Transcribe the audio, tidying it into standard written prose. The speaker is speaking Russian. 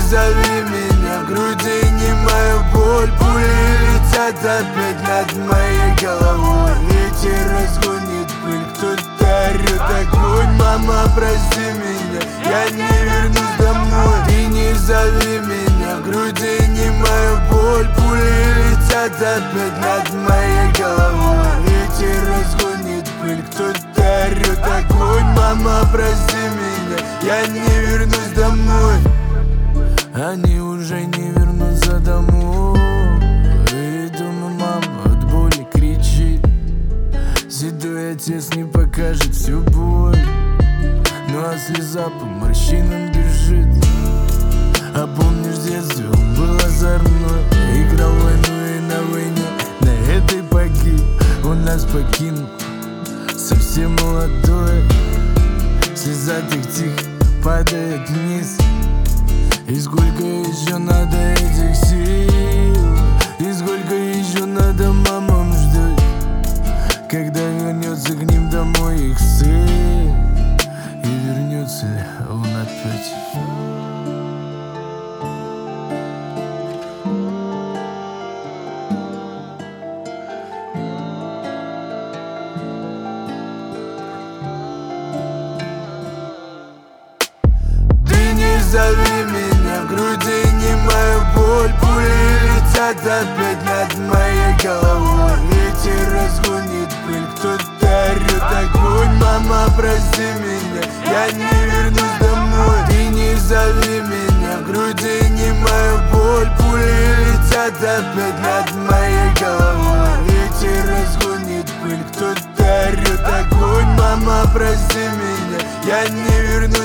зови меня, в груди немая боль. Пули летят опять над моей головой. Ветер разгонит пыль, кто-то орёт огонь. Мама, прости меня, я не вернусь домой. Ты не зови меня, в груди немая боль. Пули летят опять над моей головой. Ветер разгонит пыль, кто-то орёт огонь. Мама, прости меня, я не вернусь домой. Они уже не вернутся домой. И дома мама от боли кричит. Седой отец не покажет всю боль. Ну а слеза по морщинам бежит. А помнишь, в детстве он был озорной. Играл в войну и на войне на этой погиб. Он нас покинул, совсем молодой. Слеза тихо падает вниз. И сколько еще надо этих сил? И сколько еще надо мамам ждать, когда вернется к ним домой их сын? И вернется ли он опять? Зови меня, в груди немая боль. Пули летят опять над моей головой. Ветер разгонит пыль, кто-то орёт огонь. Мама, прости меня, я не вернусь домой. Ты не зови меня, в груди немая боль. Пули летят опять над моей головой. Ветер разгонит пыль, кто-то орёт огонь. Мама, прости меня, я не вернусь